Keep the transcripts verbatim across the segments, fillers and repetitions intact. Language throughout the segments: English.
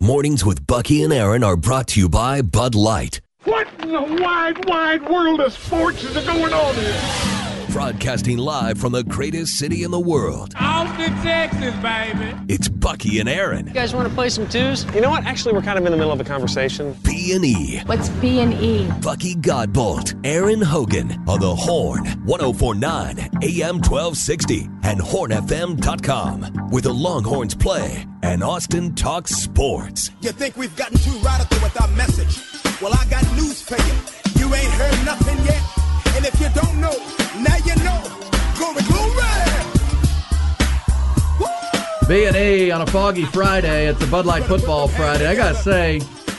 Mornings with Bucky and Aaron are brought to you by Bud Light. What in the wide, wide world of sports is going on here? Broadcasting live from the greatest city in the world. Austin, Texas, baby. It's Bucky and Aaron. You guys want to play some twos? You know what? Actually, we're kind of in the middle of a conversation. B and E. What's B and E? Bucky Godbolt, Aaron Hogan on the Horn, one oh four point nine A M twelve sixty and horn f m dot com, where the Longhorns play and Austin talks sports. You think we've gotten too radical with our message? Well, I got news for you. You ain't heard nothing yet. And if you don't know, now you know. Glory, glory! Woo! B and E on a foggy Friday. It's a Bud Light Football Friday. I got to say,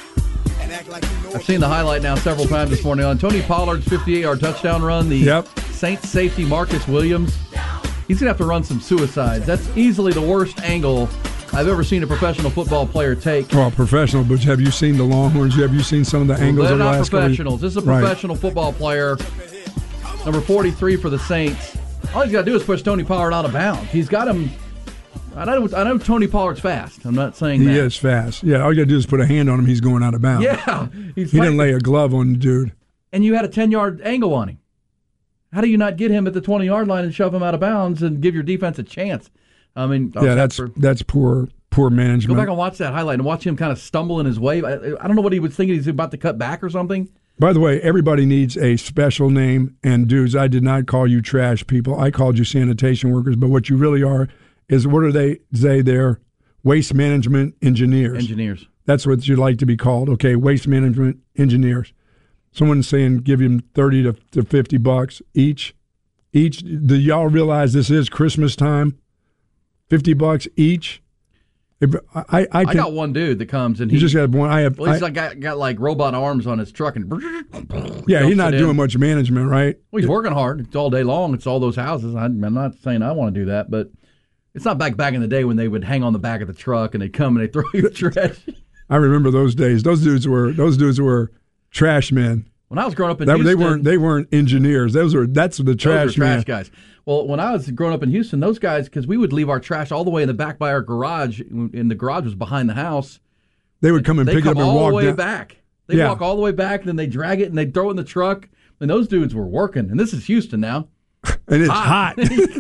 I've seen the highlight now several times this morning on Tony Pollard's fifty-eight-yard touchdown run. The yep. Saints safety Marcus Williams. He's going to have to run some suicides. That's easily the worst angle I've ever seen a professional football player take. Well, professional, but have you seen the Longhorns? Have you seen some of the angles well, of the last They're not professionals. This is a professional right. football player, number forty-three for the Saints. All he's got to do is push Tony Pollard out of bounds. He's got him. I know, I know Tony Pollard's fast. I'm not saying he that. He is fast. Yeah, all you got to do is put a hand on him. He's going out of bounds. Yeah. He's he didn't lay a glove on the dude. And you had a ten-yard angle on him. How do you not get him at the twenty-yard line and shove him out of bounds and give your defense a chance? I mean, yeah, that's for, that's poor poor management. Go back and watch that highlight and watch him kind of stumble in his way. I, I don't know what he was thinking. He's about to cut back or something. By the way, everybody needs a special name. And dudes, I did not call you trash people. I called you sanitation workers. But what you really are is, what are they say there? Waste management engineers. Engineers. That's what you'd like to be called. Okay, waste management engineers. Someone's saying give him thirty to fifty bucks each. Each. Do y'all realize this is Christmas time? fifty bucks each. If, I, I, I, can, I got one dude that comes and he you just got one. I have. Well, he's I, like got, got like robot arms on his truck and yeah, he's not doing in. much management, right? Well, he's working hard. It's all day long. It's all those houses. I, I'm not saying I want to do that, but it's not back back in the day when they would hang on the back of the truck and they'd come and they throw you trash. I remember those days. Those dudes were those dudes were trash men. When I was growing up in that, Houston, they weren't they weren't engineers. Those were that's the trash those were trash men. guys. Well, when I was growing up in Houston, those guys, because we would leave our trash all the way in the back by our garage, and the garage was behind the house. They would come and pick come up and all walk the way down. back. They yeah. walk all the way back, and then they drag it and they throw it in the truck. And those dudes were working. And this is Houston now, and it's hot. hot.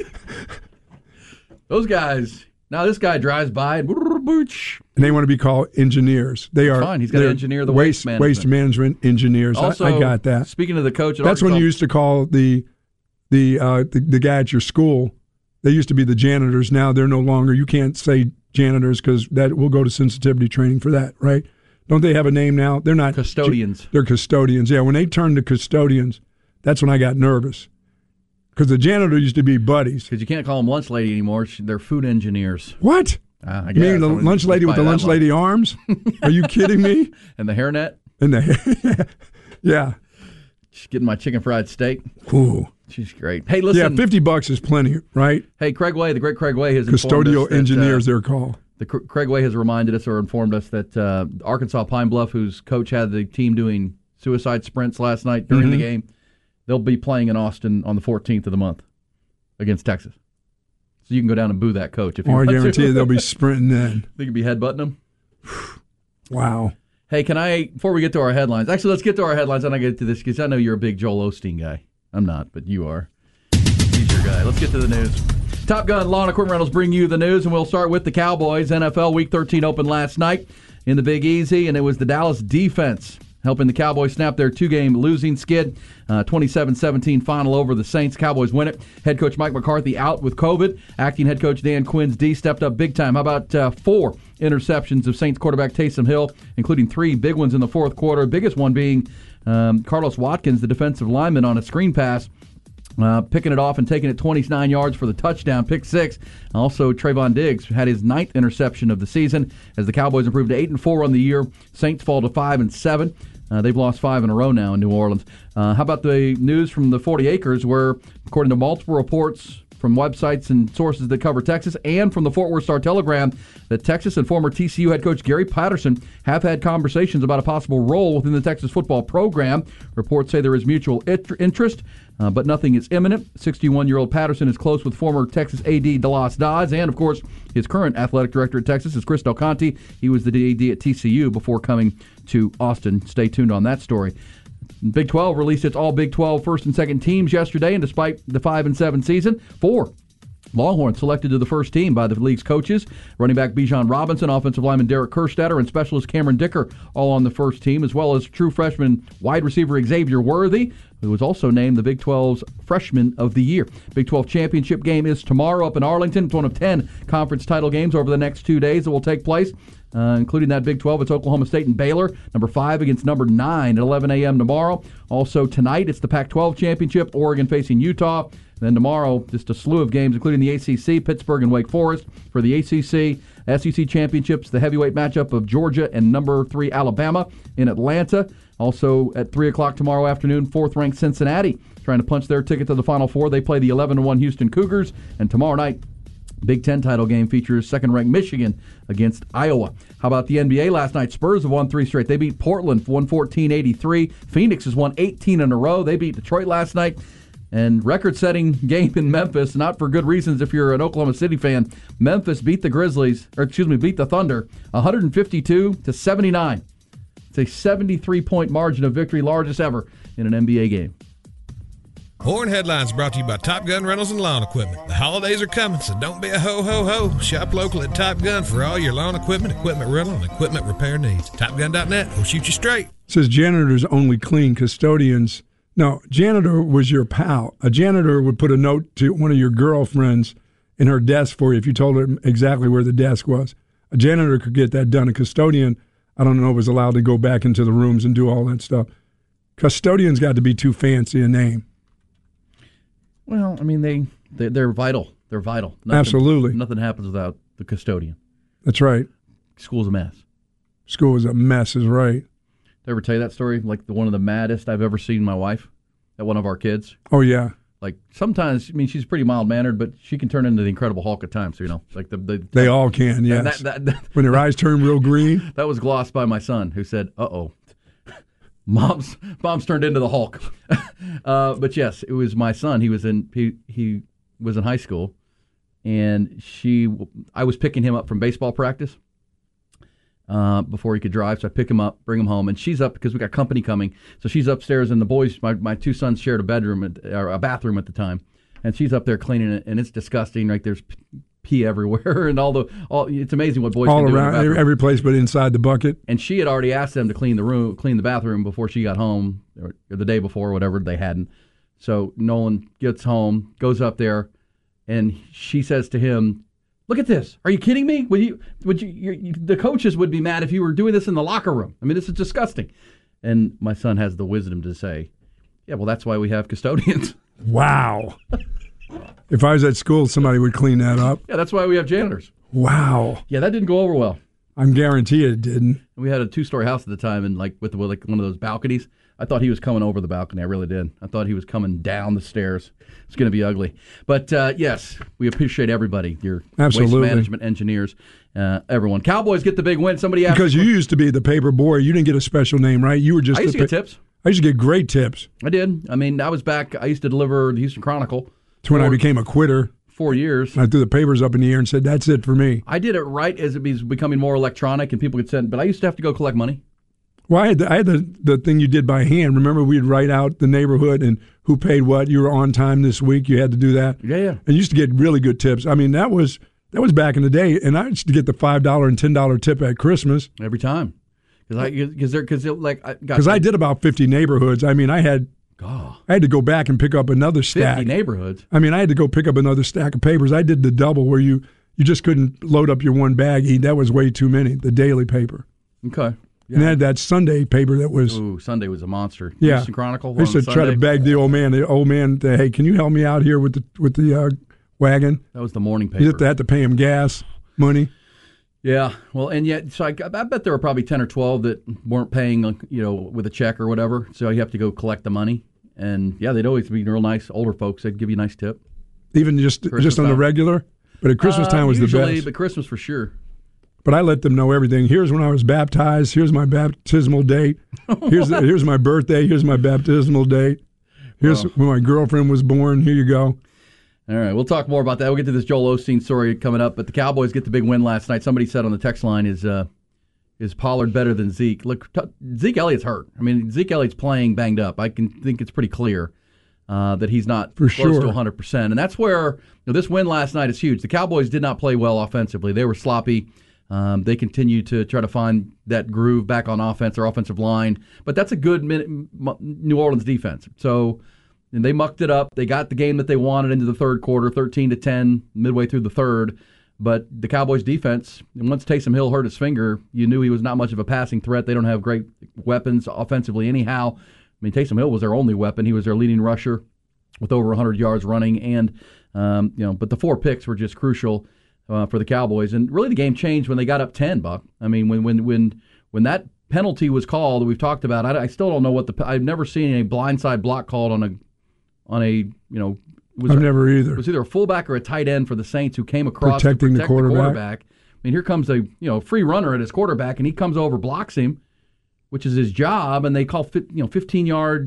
Those guys. Now this guy drives by and, and they want to be called engineers. They That's are fine. He's got to engineer the waste, waste management. waste management engineers. Also, I, I got that. Speaking of the coach, at that's Arkansas, when you used to call the the, uh, the the guy at your school. They used to be the janitors. Now they're no longer. You can't say janitors because that we'll go to sensitivity training for that, right? Don't they have a name now? They're not custodians. They're custodians. Yeah, when they turned to custodians, that's when I got nervous. Because the janitor used to be buddies. Because you can't call them lunch lady anymore. They're food engineers. What? Uh, I you mean the lunch lady with the lunch lady arms? Are you kidding me? And the hairnet? And the yeah. Just getting my chicken fried steak. Ooh. She's great. Hey, listen. Yeah, fifty bucks is plenty, right? Hey, Craig Way, the great Craig Way has Custodial informed us that, engineers, uh, they're called. The Craig Way has reminded us or informed us that uh, Arkansas Pine Bluff, whose coach had the team doing suicide sprints last night during mm-hmm. the game, they'll be playing in Austin on the fourteenth of the month against Texas. So you can go down and boo that coach if you oh, want I guarantee to. you they'll be sprinting then. Think you'd be headbutting them? Wow. Hey, can I, before we get to our headlines, actually, let's get to our headlines and I get to this because I know you're a big Joel Osteen guy. I'm not, but you are. He's your guy. Let's get to the news. Top Gun Lawn Equipment Rentals bring you the news, and we'll start with the Cowboys. N F L Week thirteen opened last night in the Big Easy, and it was the Dallas defense helping the Cowboys snap their two-game losing skid. Uh, twenty-seven seventeen final over the Saints. Cowboys win it. Head coach Mike McCarthy out with COVID. Acting head coach Dan Quinn's D stepped up big time. How about uh, four interceptions of Saints quarterback Taysom Hill, including three big ones in the fourth quarter. Biggest one being um, Carlos Watkins, the defensive lineman, on a screen pass. Uh, picking it off and taking it twenty-nine yards for the touchdown, pick six. Also, Trayvon Diggs had his ninth interception of the season as the Cowboys improved to eight and four on the year. Saints fall to five and seven. Uh, they've lost five in a row now in New Orleans. Uh, how about the news from the forty acres, where, according to multiple reports from websites and sources that cover Texas and from the Fort Worth Star-Telegram that Texas and former T C U head coach Gary Patterson have had conversations about a possible role within the Texas football program. Reports say there is mutual it- interest, uh, but nothing is imminent. sixty-one-year-old Patterson is close with former Texas A D DeLoss Dodds, and, of course, his current athletic director at Texas is Chris Del Conte. He was the A D at T C U before coming to Austin. Stay tuned on that story. Big twelve released its all Big twelve first and second teams yesterday, and despite the five and seven season, four Longhorns selected to the first team by the league's coaches. Running back Bijan Robinson, offensive lineman Derek Kerstetter, and specialist Cameron Dicker all on the first team, as well as true freshman wide receiver Xavier Worthy, who was also named the Big twelve's Freshman of the Year. Big twelve championship game is tomorrow up in Arlington. It's one of ten conference title games over the next two days that will take place. Uh, including that Big twelve, it's Oklahoma State and Baylor, number five against number nine at eleven a.m. tomorrow. Also tonight, it's the Pac twelve championship, Oregon facing Utah. Then tomorrow, just a slew of games, including the A C C, Pittsburgh and Wake Forest. For the A C C, S E C championships, the heavyweight matchup of Georgia and number three Alabama in Atlanta. Also at three o'clock tomorrow afternoon, fourth-ranked Cincinnati trying to punch their ticket to the Final Four. They play the eleven and one Houston Cougars. And tomorrow night, Big Ten title game features second-ranked Michigan against Iowa. How about the N B A last night? Spurs have won three straight. They beat Portland one fourteen eighty-three. Phoenix has won eighteen in a row. They beat Detroit last night. And record-setting game in Memphis, not for good reasons if you're an Oklahoma City fan. Memphis beat the Grizzlies, or excuse me, beat the Thunder one fifty-two to seventy-nine. It's a seventy-three point margin of victory, largest ever in an N B A game. Horn Headlines brought to you by Top Gun Rentals and Lawn Equipment. The holidays are coming, so don't be a ho-ho-ho. Shop local at Top Gun for all your lawn equipment, equipment rental, and equipment repair needs. Top Gun dot net will shoot you straight. It says janitors only clean, custodians. No, janitor was your pal. A janitor would put a note to one of your girlfriends in her desk for you if you told her exactly where the desk was. A janitor could get that done. A custodian, I don't know, was allowed to go back into the rooms and do all that stuff. Custodian's got to be too fancy a name. Well, I mean, they, they, they're vital. They're vital. Nothing, Absolutely. Nothing happens without the custodian. That's right. School's a mess. School is a mess, is right. Did I ever tell you that story? Like the one of the maddest I've ever seen my wife at one of our kids. Oh, yeah. Like sometimes, I mean, she's pretty mild-mannered, but she can turn into the Incredible Hulk at times, you know. Like the, the They all can, yes. That, that, that, when their eyes turn real green. That was glossed by my son, who said, uh-oh. Mom's mom's turned into the Hulk. uh, but yes, it was my son. He was in he he was in high school, and she I was picking him up from baseball practice uh, before he could drive. So I pick him up, bring him home, and she's up because we got company coming. So she's upstairs, and the boys, my, my two sons shared a bedroom at, or a bathroom at the time, and she's up there cleaning it, and it's disgusting. Like there's pee everywhere, and all the all. It's amazing what boys all can do around in the bathroom. every place, but inside the bucket. And she had already asked them to clean the room, clean the bathroom before she got home, or, or the day before, or whatever. They hadn't. So Nolan gets home, goes up there, and she says to him, "Look at this! Are you kidding me? Would you? Would you, you, you? The coaches would be mad if you were doing this in the locker room. I mean, this is disgusting." And my son has the wisdom to say, "Yeah, well, that's why we have custodians." Wow. If I was at school, somebody would clean that up. Yeah, that's why we have janitors. Wow. Yeah, that didn't go over well. I'm guaranteed it didn't. We had a two-story house at the time, and like with, the, with like one of those balconies. I thought he was coming over the balcony. I really did. I thought he was coming down the stairs. It's going to be ugly. But uh, yes, we appreciate everybody. Your Absolutely. waste management engineers, uh, everyone. Cowboys get the big win. Somebody asked because you used to be the paper boy. You didn't get a special name, right? You were just. I used the to get pa- tips. I used to get great tips. I did. I mean, I was back. I used to deliver the Houston Chronicle. That's when I became a quitter. Four years. I threw the papers up in the air and said, "That's it for me." I did it right as it was becoming more electronic and people could send, but I used to have to go collect money. Well, I had the, I had the, the thing you did by hand. Remember, we'd write out the neighborhood and who paid what. You were on time this week. You had to do that. Yeah, yeah. And you used to get really good tips. I mean, that was that was back in the day. And I used to get the five dollar and ten dollar tip at Christmas every time. Because I because they're because like because I, I did about fifty neighborhoods. I mean, I had. God. I had to go back and pick up another stack. fifty neighborhoods. I mean, I had to go pick up another stack of papers. I did the double where you, you just couldn't load up your one baggie. That was way too many, the daily paper. Okay. Yeah. And I had that Sunday paper that was... Ooh, Sunday was a monster. Yeah. Houston Chronicle. I used to try to beg the old man. The old man, the, hey, can you help me out here with the with the uh, wagon? That was the morning paper. You had to, had to pay him gas money. Yeah, well, and yet, so I, I bet there were probably ten or twelve that weren't paying, you know, with a check or whatever. So you have to go collect the money, and yeah, they'd always be real nice older folks. They'd give you a nice tip. even just Christmas just on time. the regular. But at Christmas Uh, time was usually, the best. but Christmas for sure. But I let them know everything. Here's when I was baptized. Here's my baptismal date. Here's the, here's my birthday. Here's my baptismal date. Here's Well. when my girlfriend was born. Here you go. All right, we'll talk more about that. We'll get to this Joel Osteen story coming up. But the Cowboys get the big win last night. Somebody said on the text line, is uh, is Pollard better than Zeke? Look, t- Zeke Elliott's hurt. I mean, Zeke Elliott's playing banged up. I can think it's pretty clear uh, that he's not For close sure. to one hundred percent. And that's where you know, this win last night is huge. The Cowboys did not play well offensively. They were sloppy. Um, they continue to try to find that groove back on offense, their offensive line. But that's a good min- New Orleans defense. So and they mucked it up. They got the game that they wanted into the third quarter, thirteen to ten, midway through the third. But the Cowboys' defense, and once Taysom Hill hurt his finger, you knew he was not much of a passing threat. They don't have great weapons offensively anyhow. I mean, Taysom Hill was their only weapon. He was their leading rusher with over one hundred yards running. And, um, you know, but the four picks were just crucial uh, for the Cowboys. And really the game changed when they got up ten, Buck. I mean, when when when when that penalty was called that we've talked about, I, I still don't know what the – I've never seen a blindside block called on a – on a, you know, it was I've a, never either. It was either a fullback or a tight end for the Saints who came across Protecting to the protect quarterback. the quarterback. I mean, here comes a you know free runner at his quarterback, and he comes over, blocks him, which is his job, and they call fi- you know fifteen yard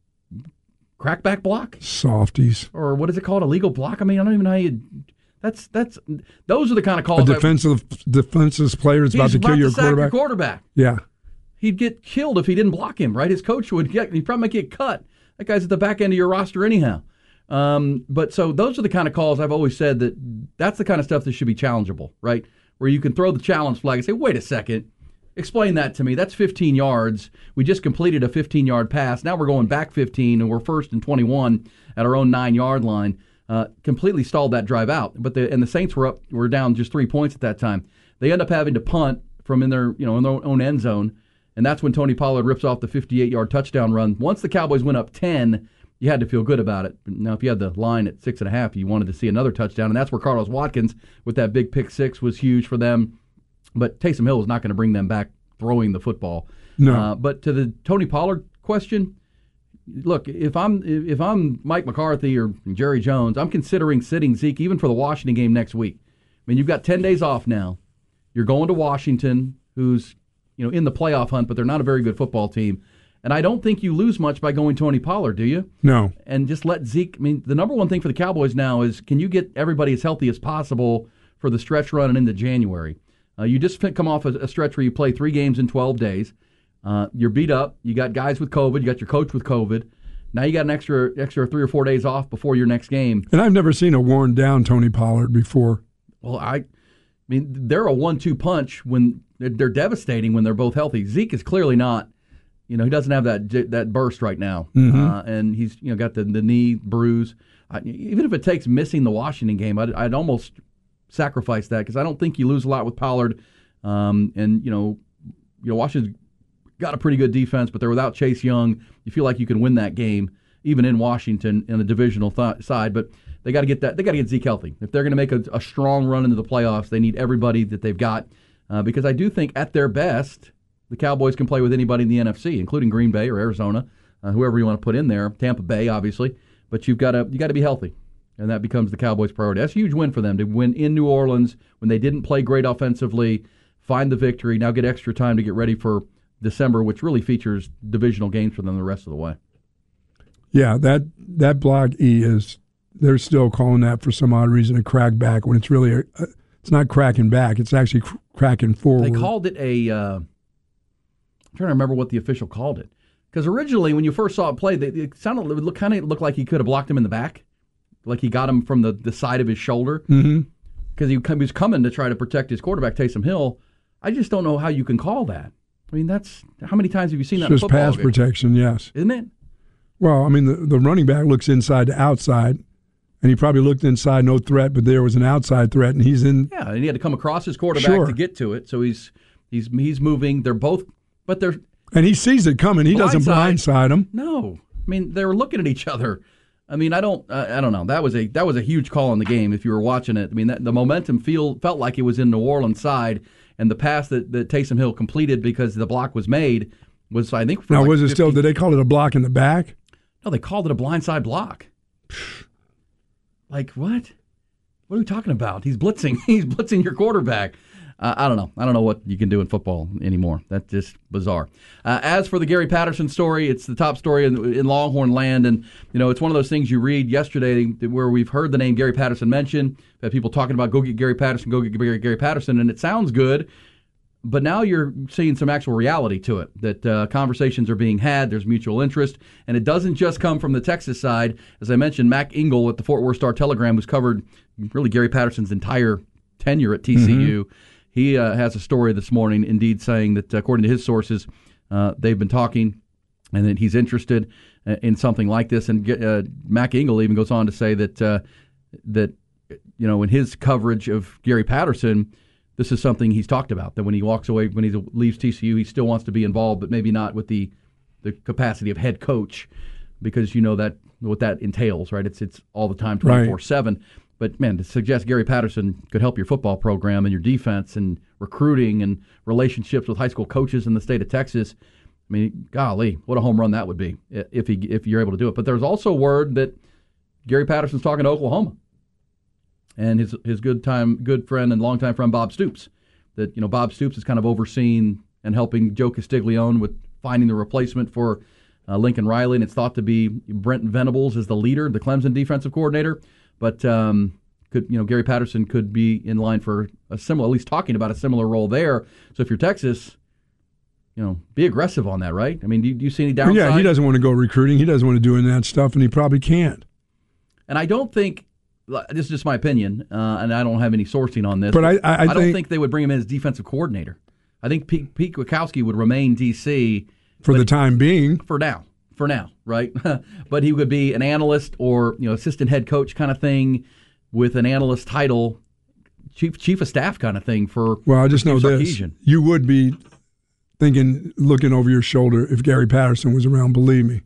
crackback block Softies. or what is it called, illegal block? I mean, I don't even know how you. That's that's those are the kind of A calls. defensive defensive player is that, about he's to kill about your to sack quarterback. your quarterback. Yeah. He'd get killed if he didn't block him, right? His coach would get, he'd probably get cut. That guy's at the back end of your roster anyhow. Um, but so those are the kind of calls I've always said that that's the kind of stuff that should be challengeable, right? Where you can throw the challenge flag and say, wait a second, explain that to me. That's fifteen yards. We just completed a fifteen-yard pass. Now we're going back fifteen, and we're first and twenty-one at our own nine-yard line. Uh, completely stalled that drive out. But the and the Saints were up, were down just three points at that time. They end up having to punt from in their you know in their own end zone, and that's when Tony Pollard rips off the fifty-eight-yard touchdown run. Once the Cowboys went up ten, you had to feel good about it. Now, if you had the line at six and a half, you wanted to see another touchdown, and that's where Carlos Watkins with that big pick six was huge for them. But Taysom Hill was not going to bring them back throwing the football. No. Uh, but to the Tony Pollard question, look, if I'm if I'm Mike McCarthy or Jerry Jones, I'm considering sitting Zeke even for the Washington game next week. I mean, you've got ten days off now. You're going to Washington, who's you know in the playoff hunt, but they're not a very good football team. And I don't think you lose much by going Tony Pollard, do you? No. And just let Zeke. I mean, the number one thing for the Cowboys now is can you get everybody as healthy as possible for the stretch run and into January? Uh, you just come off a, a stretch where you play three games in twelve days. Uh, you're beat up. You got guys with COVID. You got your coach with COVID. Now you got an extra extra three or four days off before your next game. And I've never seen a worn down Tony Pollard before. Well, I, I mean, they're a one two punch when they're, they're devastating when they're both healthy. Zeke is clearly not. You know, he doesn't have that that burst right now, Mm-hmm. uh, and he's you know got the, the knee bruise. I, even if it takes missing the Washington game, I'd, I'd almost sacrifice that because I don't think you lose a lot with Pollard. Um, and you know, you know Washington's got a pretty good defense, but they're without Chase Young. You feel like you can win that game even in Washington in the divisional th- side, but they got to get that. They got to get Zeke healthy if they're going to make a, a strong run into the playoffs. They need everybody that they've got uh, because I do think at their best. The Cowboys can play with anybody in the N F C, including Green Bay or Arizona, uh, whoever you want to put in there, Tampa Bay, obviously. But you've got to you got to be healthy, and that becomes the Cowboys' priority. That's a huge win for them to win in New Orleans when they didn't play great offensively, find the victory, now get extra time to get ready for December, which really features divisional games for them the rest of the way. Yeah, that that block E is they're still calling that for some odd reason a crack back when it's really a, it's not cracking back, it's actually cr- cracking forward. They called it a. Uh, I'm trying to remember what the official called it. Because originally, when you first saw it play, they, it sounded it looked, kind of looked like he could have blocked him in the back, like he got him from the, the side of his shoulder. Because mm-hmm. he, he was coming to try to protect his quarterback, Taysom Hill. I just don't know how you can call that. I mean, that's how many times have you seen that? It's in just football pass game? protection, yes. Isn't it? Well, I mean, the, the running back looks inside to outside, and he probably looked inside, no threat, but there was an outside threat, and he's in. Yeah, and he had to come across his quarterback Sure. to get to it. So he's he's he's moving. They're both, but they're. And he sees it coming. He doesn't blindside him. No, I mean they were looking at each other. I mean, I don't, uh, I don't know. That was a that was a huge call in the game. If you were watching it, I mean, that, the momentum feel felt like it was in New Orleans' side, and the pass that, that Taysom Hill completed because the block was made was, I think. For now, like was it fifty still? Did they call it a block in the back? No, they called it a blindside block. Like, what? What are we talking about? He's blitzing. He's blitzing your quarterback. Uh, I don't know. I don't know what you can do in football anymore. That's just bizarre. Uh, as for the Gary Patterson story, it's the top story in, in Longhorn land, and you know it's one of those things you read yesterday where we've heard the name Gary Patterson mentioned. We've had people talking about go get Gary Patterson, go get Gary, Gary Patterson, and it sounds good. But now you're seeing some actual reality to it, that uh, conversations are being had, there's mutual interest, and it doesn't just come from the Texas side. As I mentioned, Mac Engel at the Fort Worth Star-Telegram, who's covered really Gary Patterson's entire tenure at T C U, mm-hmm. he uh, has a story this morning, indeed saying that according to his sources, uh, they've been talking and that he's interested in something like this. And uh, Mac Engel even goes on to say that, uh, that you know, in his coverage of Gary Patterson, this is something he's talked about, that when he walks away, when he leaves T C U, he still wants to be involved, but maybe not with the, the capacity of head coach, because you know that what that entails, right? It's it's all the time, twenty-four seven. Right. But, man, to suggest Gary Patterson could help your football program and your defense and recruiting and relationships with high school coaches in the state of Texas, I mean, golly, what a home run that would be if he if you're able to do it. But there's also word that Gary Patterson's talking to Oklahoma. And his his good time, good friend and longtime friend Bob Stoops, that you know Bob Stoops is kind of overseeing and helping Joe Castiglione with finding the replacement for uh, Lincoln Riley, and it's thought to be Brent Venables as the leader, the Clemson defensive coordinator. But um, could you know Gary Patterson could be in line for a similar, at least talking about a similar role there. So if you're Texas, you know, be aggressive on that, right? I mean, do you, do you see any downside? Yeah, he doesn't want to go recruiting. He doesn't want to do any of that stuff, and he probably can't. And I don't think. This is just my opinion, uh, and I don't have any sourcing on this. But, but I, I, I, don't think, think they would bring him in as defensive coordinator. I think Pete, Pete Kwiatkowski would remain D C for the time being. For now, for now, right? But he would be an analyst or you know assistant head coach kind of thing, with an analyst title, chief chief of staff kind of thing for. Well, I just for know this: you would be thinking, looking over your shoulder if Gary Patterson was around. Believe me.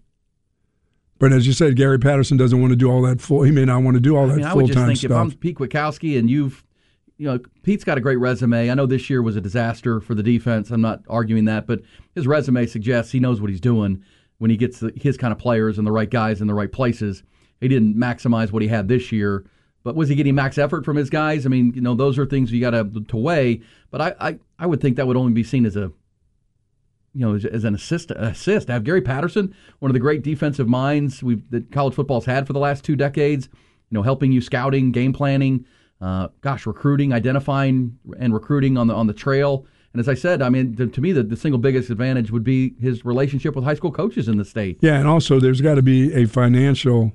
But as you said, Gary Patterson doesn't want to do all that full. He may not want to do all that I mean, full time stuff. I would just think if I'm Pete Kwiatkowski and you've, you know, Pete's got a great resume. I know this year was a disaster for the defense. I'm not arguing that, but his resume suggests he knows what he's doing when he gets the, his kind of players and the right guys in the right places. He didn't maximize what he had this year, but was he getting max effort from his guys? I mean, you know, those are things you got to to weigh. But I, I, I would think that would only be seen as a. You know, as, as an assist, assist. Have Gary Patterson, one of the great defensive minds we've, that college football's had for the last two decades, you know, helping you scouting, game planning, uh, gosh, recruiting, identifying and recruiting on the on the trail. And as I said, I mean, to, to me, the, the single biggest advantage would be his relationship with high school coaches in the state. Yeah, and also there's got to be a financial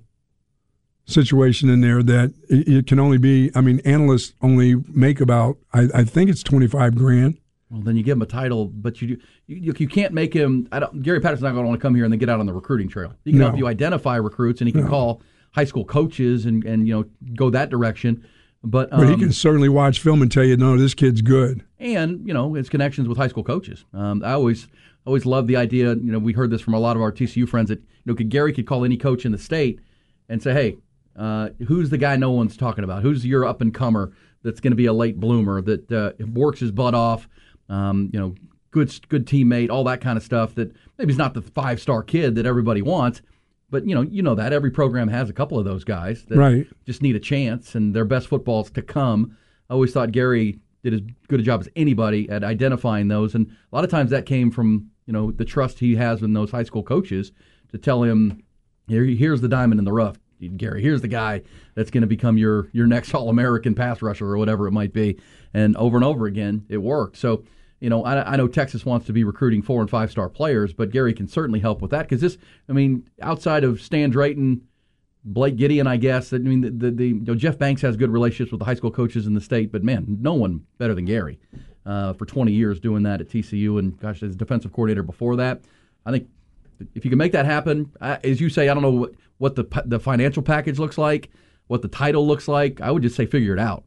situation in there that it, it can only be. I mean, analysts only make about, I, I think it's twenty-five grand. Well, then you give him a title, but you you, you can't make him. I don't, Gary Patterson's not going to want to come here and then get out on the recruiting trail. He can no. help you identify recruits, and he can no. call high school coaches and, and you know go that direction. But um, but he can certainly watch film and tell you, no, this kid's good. And you know his connections with high school coaches. Um, I always always love the idea. You know, we heard this from a lot of our T C U friends that you know could, Gary could call any coach in the state and say, hey, uh, who's the guy no one's talking about? Who's your up and comer that's going to be a late bloomer that uh, works his butt off? Um, you know, good good teammate, all that kind of stuff. That maybe he's not the five star kid that everybody wants, but you know, you know that every program has a couple of those guys that right. just need a chance, and their best football's to come. I always thought Gary did as good a job as anybody at identifying those, and a lot of times that came from you know the trust he has in those high school coaches to tell him, Here, here's the diamond in the rough, Gary. Here's the guy that's going to become your your next All-American pass rusher or whatever it might be, and over and over again it worked. So. You know, I, I know Texas wants to be recruiting four and five star players, but Gary can certainly help with that because this, I mean, outside of Stan Drayton, Blake Gideon, I guess. I mean, the, the, the you know, Jeff Banks has good relationships with the high school coaches in the state, but man, no one better than Gary uh, for twenty years doing that at T C U, and gosh, as defensive coordinator before that. I think if you can make that happen, uh, as you say, I don't know what, what the the financial package looks like, what the title looks like. I would just say figure it out.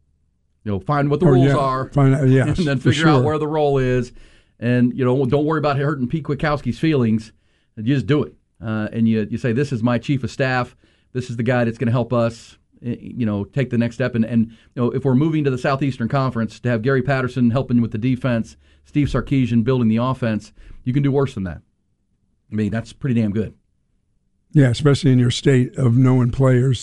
You know, find what the oh, rules yeah. are, find, yes, and then figure sure. out where the role is. And, you know, don't worry about hurting Pete Kwiatkowski's feelings. You just do it. Uh, and you you say, this is my chief of staff. This is the guy that's going to help us, you know, take the next step. And, and, you know, if we're moving to the Southeastern Conference, to have Gary Patterson helping with the defense, Steve Sarkisian building the offense, you can do worse than that. I mean, that's pretty damn good. Yeah, especially in your state of knowing players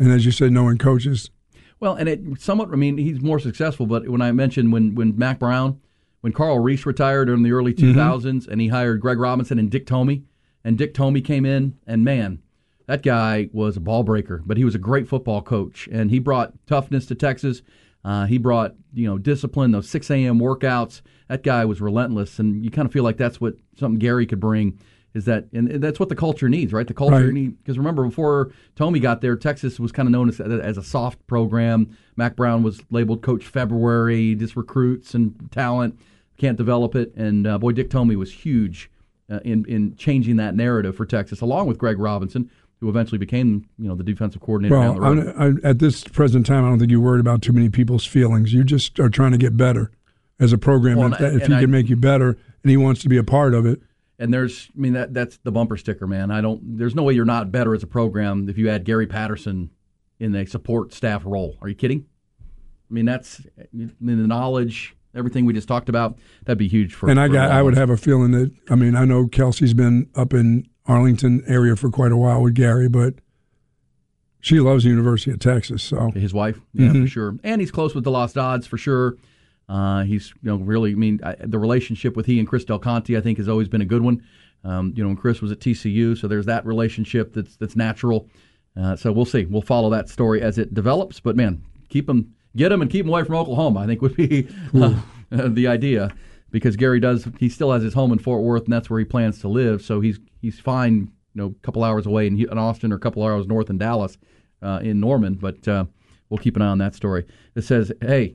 And as you said, knowing coaches. Well, and it somewhat, I mean, he's more successful, but when I mentioned when, when Mac Brown, when Carl Reese retired in the early two thousands, mm-hmm. and he hired Greg Robinson and Dick Tomey, and Dick Tomey came in, and man, that guy was a ball breaker, but he was a great football coach, and he brought toughness to Texas. Uh, he brought, you know, discipline, those six a.m. workouts. That guy was relentless, and you kind of feel like that's what something Gary could bring. Is that, and that's what the culture needs, right? The culture right. needs, because remember, before Tomey got there, Texas was kind of known as, as a soft program. Mac Brown was labeled Coach February, just recruits and talent, can't develop it. And uh, boy, Dick Tomey was huge uh, in in changing that narrative for Texas, along with Greg Robinson, who eventually became, you know, the defensive coordinator well, down the road. I'm, I, at this present time, I don't think you're worried about too many people's feelings. You just are trying to get better as a program. Well, if that, if and he I, can make you better, and he wants to be a part of it. And there's, I mean, that that's the bumper sticker, man. I don't. There's no way you're not better as a program if you add Gary Patterson in a support staff role. Are you kidding? I mean, that's I mean, the knowledge, everything we just talked about. That'd be huge for. And I for got, I would have a feeling that. I mean, I know Kelsey's been up in Arlington area for quite a while with Gary, but she loves the University of Texas. So his wife, yeah, mm-hmm. for sure, and he's close with the Lost Odds for sure. Uh, he's, you know, really, I mean, I, the relationship with he and Chris Del Conte, I think, has always been a good one. Um, you know, when Chris was at T C U, so there's that relationship that's that's natural. Uh, so we'll see. We'll follow that story as it develops. But, man, keep him, get him and keep him away from Oklahoma, I think would be uh, the idea. Because Gary does, he still has his home in Fort Worth, and that's where he plans to live. So he's he's fine, you know, a couple hours away in, in Austin or a couple hours north in Dallas, uh, in Norman. But uh, we'll keep an eye on that story. It says, hey,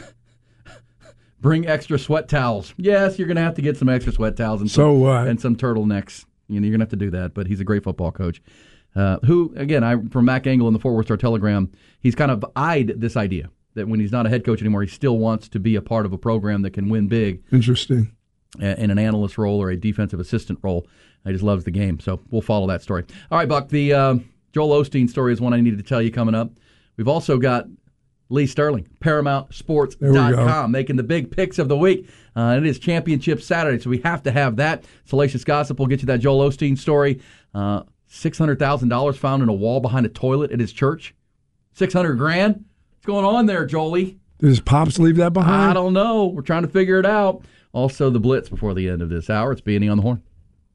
bring extra sweat towels. Yes, you're going to have to get some extra sweat towels and some, so what? and some turtlenecks. You know, you're going to have to do that. But he's a great football coach. Uh, who, again, I from Mac Engel in the Fort Worth Star-Telegram, he's kind of eyed this idea that when he's not a head coach anymore, he still wants to be a part of a program that can win big. Interesting. In an analyst role or a defensive assistant role. He just loves the game. So we'll follow that story. All right, Buck, the uh, Joel Osteen story is one I needed to tell you coming up. We've also got Lee Sterling, Paramount Sports dot com, making the big picks of the week. Uh, it is Championship Saturday, so we have to have that. Salacious Gossip will get you that Joel Osteen story. Uh, six hundred thousand dollars found in a wall behind a toilet at his church. six hundred grand? What's going on there, Jolie? Did his pops leave that behind? I don't know. We're trying to figure it out. Also, the Blitz before the end of this hour. It's B and E on the Horn.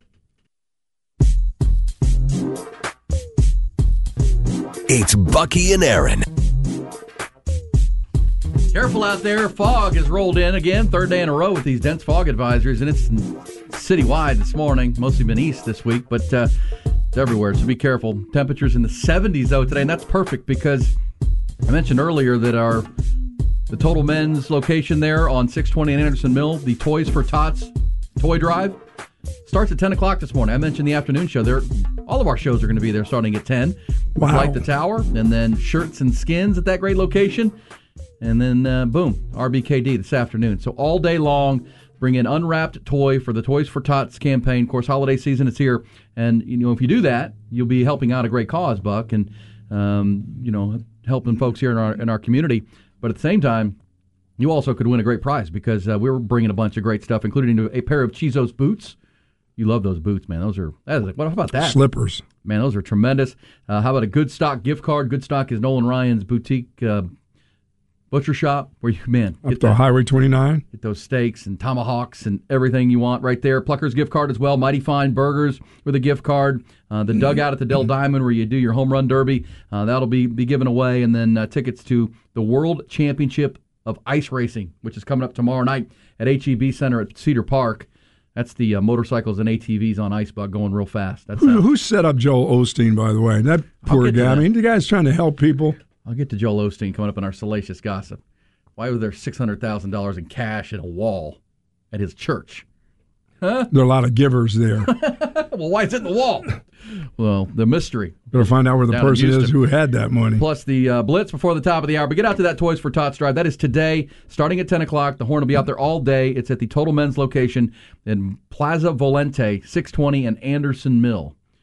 It's Bucky and Aaron. Careful out there. Fog has rolled in again, third day in a row with these dense fog advisories, and it's citywide this morning. Mostly been east this week, but uh, it's everywhere, so be careful. Temperatures in the seventies, though, today, and that's perfect because I mentioned earlier that our the Total Men's location there on six twenty and Anderson Mill, the Toys for Tots toy drive, starts at ten o'clock this morning. I mentioned the afternoon show. There, all of our shows are going to be there starting at ten. Wow. Light the Tower, and then Shirts and Skins at that great location. And then, uh, boom, R B K D this afternoon. So all day long, bring in unwrapped toy for the Toys for Tots campaign. Of course, holiday season is here. And, you know, if you do that, you'll be helping out a great cause, Buck, and, um, you know, helping folks here in our in our community. But at the same time, you also could win a great prize because uh, we're bringing a bunch of great stuff, including a pair of Chizo's boots. You love those boots, man. Those are, that is, what about that? Slippers. Man, those are tremendous. Uh, how about a Good Stock gift card? Good Stock is Nolan Ryan's boutique uh butcher shop where you, man, up get to that, Highway twenty-nine. Get those steaks and tomahawks and everything you want right there. Plucker's gift card as well. Mighty Fine Burgers with a gift card. Uh, the dugout at the Dell Diamond where you do your home run derby. Uh, that'll be, be given away. And then uh, tickets to the World Championship of Ice Racing, which is coming up tomorrow night at H E B Center at Cedar Park. That's the uh, motorcycles and A T Vs on ice, Bug, going real fast. That's who, who set up Joel Osteen, by the way? That poor guy. I mean, the guy's trying to help people. I'll get to Joel Osteen coming up in our Salacious Gossip. Why was there six hundred thousand dollars in cash in a wall at his church? Huh? There are a lot of givers there. Well, why is it in the wall? Well, the mystery. Better find out where the person is who had that money. Plus the uh, Blitz before the top of the hour. But get out to that Toys for Tots drive. That is today, starting at ten o'clock. The Horn will be out there all day. It's at the Total Men's location in Plaza Volente, six twenty and Anderson Mill.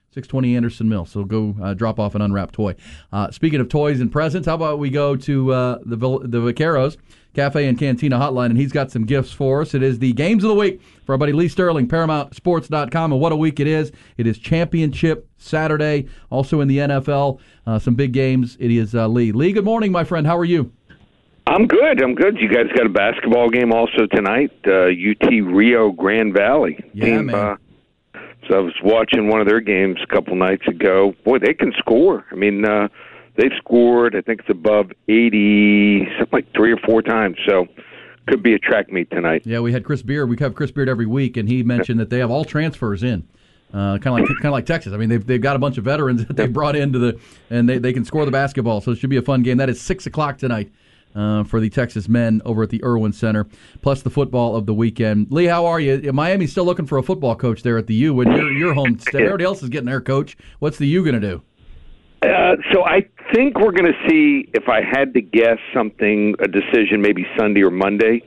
six twenty Anderson Mill. So go uh, drop off an unwrapped toy. Uh, speaking of toys and presents, how about we go to uh, the the Vaqueros Cafe and Cantina Hotline, and he's got some gifts for us. It is the Games of the Week for our buddy Lee Sterling, Paramount Sports dot com, and what a week it is. It is Championship Saturday, also in the N F L, uh, some big games. It is uh, Lee. Lee, good morning, my friend. How are you? I'm good. I'm good. You guys got a basketball game also tonight. Uh, U T Rio Grand Valley. Yeah, team, man. Uh, so I was watching one of their games a couple nights ago. Boy, they can score. I mean, uh, they've scored, I think it's above eighty, something like three or four times. So could be a track meet tonight. Yeah, we had Chris Beard. We have Chris Beard every week, and he mentioned that they have all transfers in. Uh, kind of like kind of like Texas. I mean, they've they've got a bunch of veterans that they brought into the, and they, they can score the basketball. So it should be a fun game. That is six o'clock tonight uh, for the Texas men over at the Irwin Center, plus the football of the weekend. Lee, how are you? Miami's still looking for a football coach there at the U. When you're your home state, everybody else is getting their coach. What's the U going to do? Uh, so I think we're going to see, if I had to guess something, a decision maybe Sunday or Monday.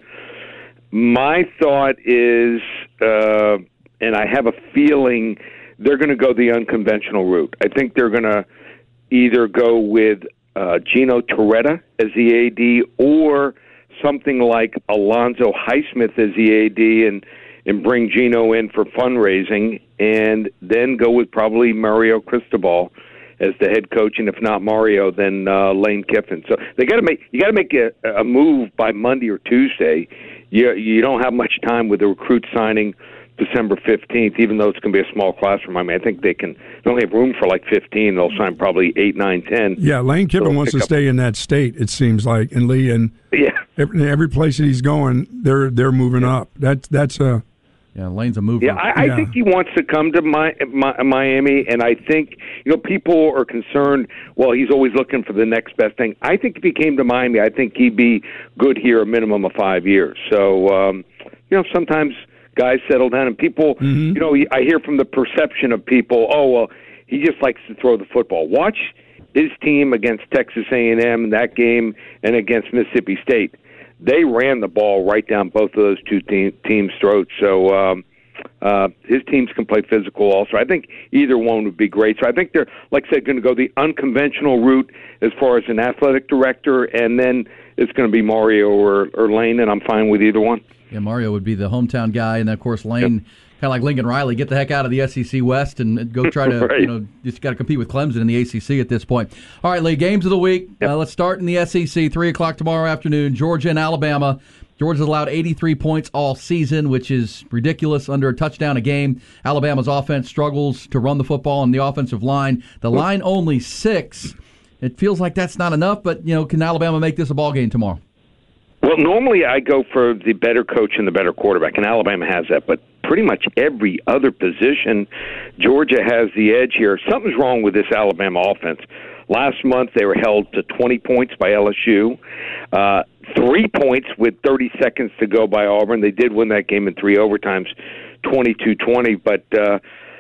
My thought is, uh, and I have a feeling they're going to go the unconventional route. I think they're going to either go with uh, Gino Torretta as the A D or something like Alonzo Highsmith as the A D and, and bring Gino in for fundraising, and then go with probably Mario Cristobal as the head coach, and if not Mario, then uh, Lane Kiffin. So they got to make you got to make a, a move by Monday or Tuesday. You you don't have much time with the recruit signing December fifteenth, even though it's going to be a small classroom. I mean, I think they can they only have room for like fifteen. They'll sign probably eight, nine, ten. Yeah, Lane Kiffin so wants to up. stay in that state, it seems like, and Lee, and yeah. every, every place that he's going, they're they're moving yeah. up. That's that's a yeah, Lane's a mover. Yeah, I, I yeah. think he wants to come to my, my, Miami, and I think you know people are concerned. Well, he's always looking for the next best thing. I think if he came to Miami, I think he'd be good here a minimum of five years. So um, you know, sometimes guys settle down, and people, mm-hmm. you know, I hear from the perception of people, oh well, he just likes to throw the football. Watch his team against Texas A and M in that game, and against Mississippi State. They ran the ball right down both of those two te- teams' throats. So um, uh, his teams can play physical also. I think either one would be great. So I think they're, like I said, going to go the unconventional route as far as an athletic director, and then it's going to be Mario or, or Lane, and I'm fine with either one. Yeah, Mario would be the hometown guy, and of course Lane, yep. kind of like Lincoln Riley, get the heck out of the S E C West and go try to, right. you know, just got to compete with Clemson in the A C C at this point. All right, Lee, games of the week. Yep. Uh, let's start in the S E C, three o'clock tomorrow afternoon, Georgia and Alabama. Georgia's allowed eighty-three points all season, which is ridiculous, under a touchdown a game. Alabama's offense struggles to run the football on the offensive line. The line only six. It feels like that's not enough, but, you know, can Alabama make this a ball game tomorrow? Well, normally I go for the better coach and the better quarterback, and Alabama has that. But pretty much every other position, Georgia has the edge here. Something's wrong with this Alabama offense. Last month they were held to twenty points by L S U, uh, three points with thirty seconds to go by Auburn. They did win that game in three overtimes, twenty-two twenty. But uh,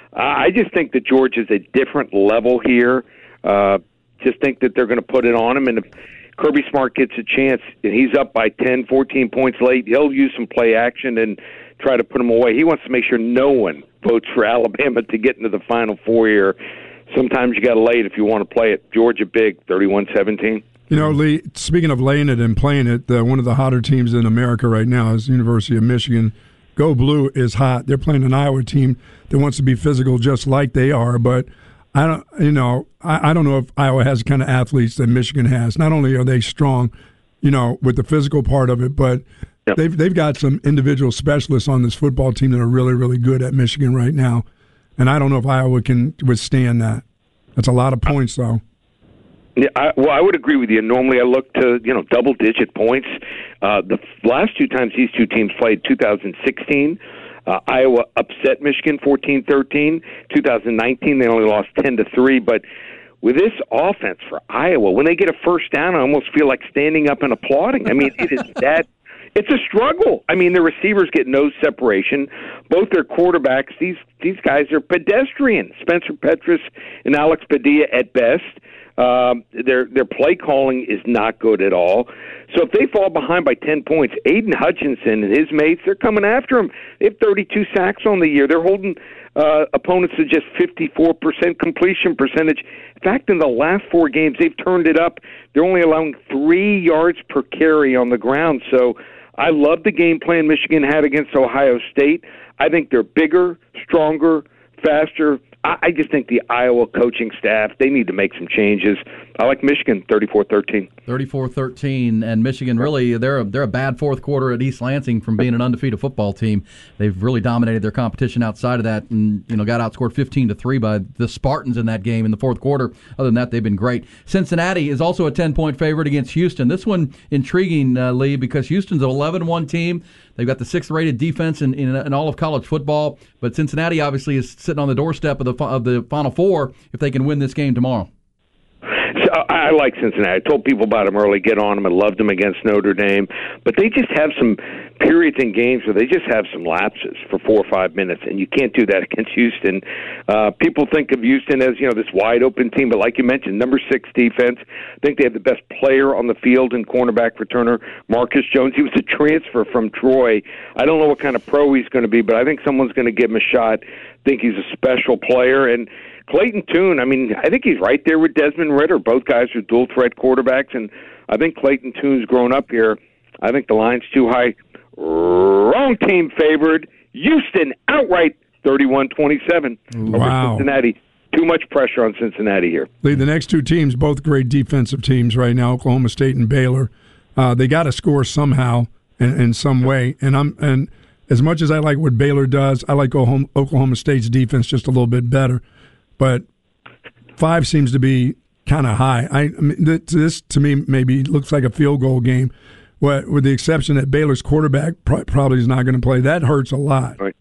I just think that Georgia's a different level here. Uh, just think that they're going to put it on them, and if Kirby Smart gets a chance, and he's up by ten, fourteen points late, he'll use some play action and try to put them away. He wants to make sure no one votes for Alabama to get into the Final Four here. Sometimes you got to lay it if you want to play it. Georgia big, thirty-one seventeen. You know, Lee, speaking of laying it and playing it, uh, one of the hotter teams in America right now is the University of Michigan. Go Blue is hot. They're playing an Iowa team that wants to be physical just like they are, but I don't, you know, I, I don't know if Iowa has the kind of athletes that Michigan has. Not only are they strong, you know, with the physical part of it, but yep. they've they've got some individual specialists on this football team that are really, really good at Michigan right now. And I don't know if Iowa can withstand that. That's a lot of points, though. Yeah, I, well, I would agree with you. Normally, I look to you know double-digit points. Uh, the last two times these two teams played, two thousand sixteen, uh, Iowa upset Michigan fourteen thirteen. two thousand nineteen, they only lost ten to three. But with this offense for Iowa, when they get a first down, I almost feel like standing up and applauding. I mean, it is that. It's a struggle. I mean, the receivers get no separation. Both their quarterbacks, these these guys are pedestrian. Spencer Petras and Alex Padilla at best. Um, their their play calling is not good at all. So if they fall behind by ten points, Aiden Hutchinson and his mates, they're coming after him. They have thirty-two sacks on the year. They're holding uh, opponents to just fifty-four percent completion percentage. In fact, in the last four games, they've turned it up. They're only allowing three yards per carry on the ground. So I love the game plan Michigan had against Ohio State. I think they're bigger, stronger, faster. I just think the Iowa coaching staff, they need to make some changes. I like Michigan thirty-four thirteen. thirty-four thirteen, and Michigan really, they're a, they're a bad fourth quarter at East Lansing from being an undefeated football team. They've really dominated their competition outside of that and, you know, got outscored fifteen to three by the Spartans in that game in the fourth quarter. Other than that, they've been great. Cincinnati is also a ten-point favorite against Houston. This one intriguing, uh, Lee, because Houston's an eleven one team. They've got the sixth-rated defense in, in, in all of college football, but Cincinnati obviously is sitting on the doorstep of the of the Final Four if they can win this game tomorrow. So I like Cincinnati. I told people about them early, get on them. I loved them against Notre Dame. But they just have some periods in games where they just have some lapses for four or five minutes, and you can't do that against Houston. Uh, people think of Houston as, you know, this wide-open team, but like you mentioned, number six defense. I think they have the best player on the field in cornerback returner, Marcus Jones. He was a transfer from Troy. I don't know what kind of pro he's going to be, but I think someone's going to give him a shot. I think he's a special player. And Clayton Tune, I mean, I think he's right there with Desmond Ridder. Both guys are dual-threat quarterbacks, and I think Clayton Tune's grown up here. I think the line's too high. Wrong team favored. Houston outright thirty-one twenty-seven Wow. over Cincinnati. Too much pressure on Cincinnati here. The next two teams, both great defensive teams right now, Oklahoma State and Baylor. Uh, they got to score somehow in, in some way. And I'm and as much as I like what Baylor does, I like Oklahoma State's defense just a little bit better. But five seems to be kind of high. I, I mean, this to me maybe looks like a field goal game. What, with the exception that Baylor's quarterback probably is not going to play. That hurts a lot. Right.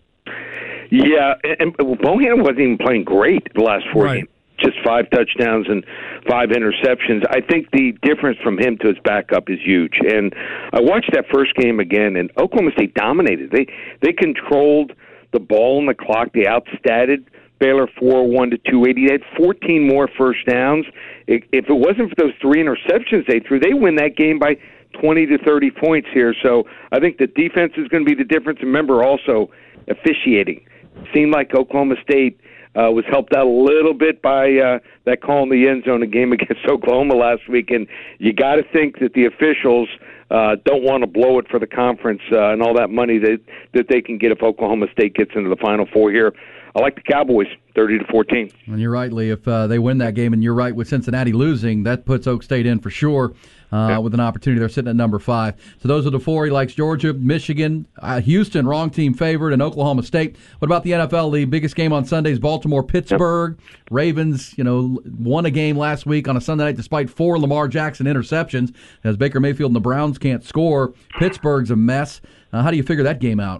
Yeah, and, and Bohannon wasn't even playing great the last four right. games. Just five touchdowns and five interceptions. I think the difference from him to his backup is huge. And I watched that first game again, and Oklahoma State dominated. They they controlled the ball and the clock. They outstatted Baylor four oh one to two eighty. They had fourteen more first downs. If it wasn't for those three interceptions they threw, they win that game by twenty to thirty points here. So I think the defense is going to be the difference. Remember, also officiating. Seemed like Oklahoma State uh, was helped out a little bit by uh, that call in the end zone, a game against Oklahoma last week. And you got to think that the officials uh, don't want to blow it for the conference uh, and all that money that that they can get if Oklahoma State gets into the Final Four here. I like the Cowboys, thirty to fourteen. And you're right, Lee. If uh, they win that game, and you're right with Cincinnati losing, that puts Oak State in for sure uh, yeah. with an opportunity. They're sitting at number five. So those are the four. He likes Georgia, Michigan, uh, Houston, wrong team favored, and Oklahoma State. What about the N F L, Lee? Biggest game on Sundays, Baltimore, Pittsburgh. Yep. Ravens, you know, won a game last week on a Sunday night despite four Lamar Jackson interceptions, as Baker Mayfield and the Browns can't score. Pittsburgh's a mess. Uh, how do you figure that game out?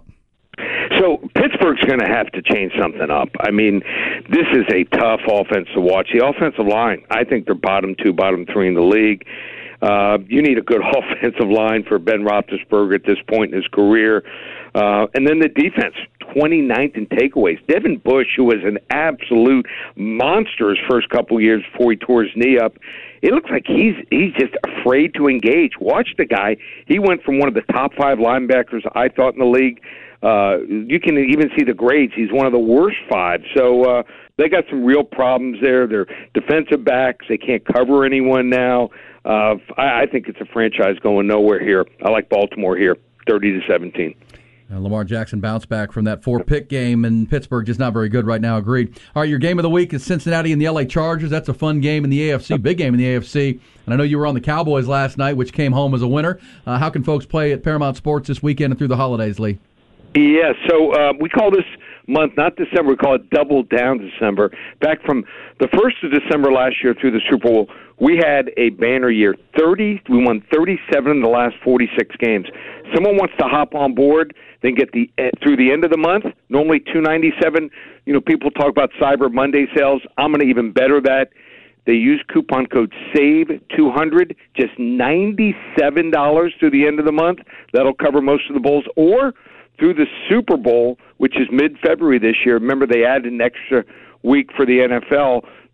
So Pittsburgh's going to have to change something up. I mean, this is a tough offense to watch. The offensive line, I think they're bottom two, bottom three in the league. Uh, you need a good offensive line for Ben Roethlisberger at this point in his career. Uh, and then the defense, twenty-ninth in takeaways. Devin Bush, who was an absolute monster his first couple years before he tore his knee up, it looks like he's he's just afraid to engage. Watch the guy. He went from one of the top five linebackers, I thought, in the league. Uh, you can even see the grades. He's one of the worst five. So uh, they got some real problems there. They're defensive backs. They can't cover anyone now. Uh, I, I think it's a franchise going nowhere here. I like Baltimore here, thirty to seventeen. Uh, Lamar Jackson bounced back from that four-pick game, and Pittsburgh just not very good right now, agreed. All right, your game of the week is Cincinnati and the L A Chargers. That's a fun game in the A F C, big game in the A F C. And I know you were on the Cowboys last night, which came home as a winner. Uh, how can folks play at Paramount Sports this weekend and through the holidays, Lee? Yeah, so uh, we call this month, not December, we call it Double Down December. Back from the first of December last year through the Super Bowl, we had a banner year. thirty, we won thirty-seven of the last forty-six games. Someone wants to hop on board, then get the uh, through the end of the month, normally two ninety-seven. You know, people talk about Cyber Monday sales. I'm going to even better that. They use coupon code SAVE two hundred, just ninety-seven dollars through the end of the month. That'll cover most of the bowls. Or through the Super Bowl, which is mid-February this year. Remember, they added an extra week for the N F L.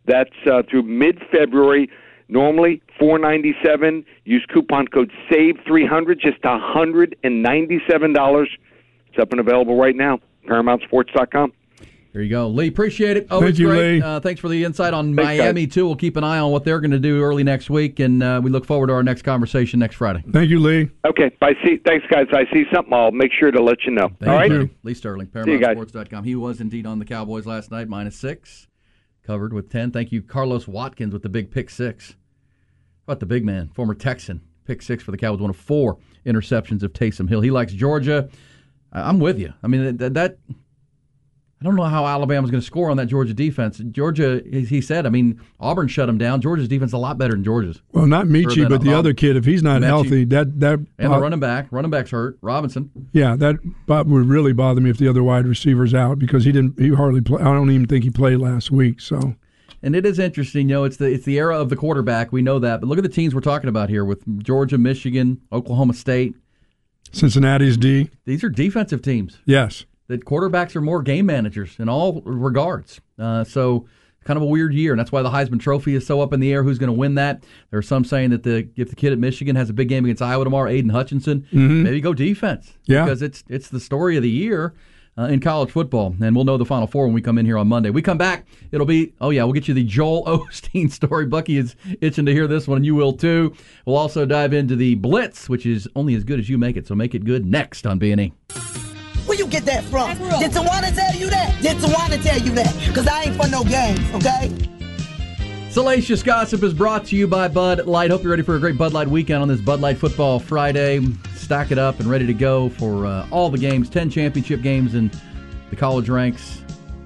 That's uh, through mid-February. Normally four ninety-seven. Use coupon code save three hundred, just one hundred ninety-seven dollars. It's up and available right now. Paramount Sports dot com. There you go. Lee, appreciate it. Always Thank you, great. Lee. Uh, thanks for the insight on Thanks, Miami, guys. too. We'll keep an eye on what they're going to do early next week, and uh, we look forward to our next conversation next Friday. Thank you, Lee. Okay. If I see, thanks, guys. If I see something, I'll make sure to let you know. Thank All right? you. Lee Sterling, you, Paramount guys. Sports dot com. He was indeed on the Cowboys last night, minus six. Covered with ten. Thank you, Carlos Watkins, with the big pick six. How about the big man, former Texan, pick six for the Cowboys, one of four interceptions of Taysom Hill. He likes Georgia. I'm with you. I mean, that, that I don't know how Alabama's going to score on that Georgia defense. Georgia, he said, I mean, Auburn shut him down. Georgia's defense is a lot better than Georgia's. Well, not Michi, than but the Auburn. other kid, if he's not Mechie. healthy, that that And uh, the running back. Running back's hurt. Robinson. yeah, that but would really bother me if the other wide receiver's out because he didn't. He hardly play. I don't even think he played last week. So. And it is interesting, you know, it's the it's the era of the quarterback. We know that. But look at the teams we're talking about here with Georgia, Michigan, Oklahoma State. Cincinnati's D. These are defensive teams. Yes. That quarterbacks are more game managers in all regards. Uh, so kind of a weird year, and that's why the Heisman Trophy is so up in the air. Who's going to win that? There are some saying that the if the kid at Michigan has a big game against Iowa tomorrow, Aiden Hutchinson, Mm-hmm. maybe go defense. Yeah. Because it's it's the story of the year uh, in college football, and we'll know the Final Four when we come in here on Monday. We come back, it'll be, oh yeah, we'll get you the Joel Osteen story. Bucky is itching to hear this one, and you will too. We'll also dive into the Blitz, which is only as good as you make it, so make it good next on B and E. Where you get that from? Did Tawana tell you that? Did Tawana tell you that? Because I ain't for no games, okay? Salacious Gossip is brought to you by Bud Light. Hope you're ready for a great Bud Light weekend on this Bud Light Football Friday. Stack it up and ready to go for uh, all the games, ten championship games in the college ranks.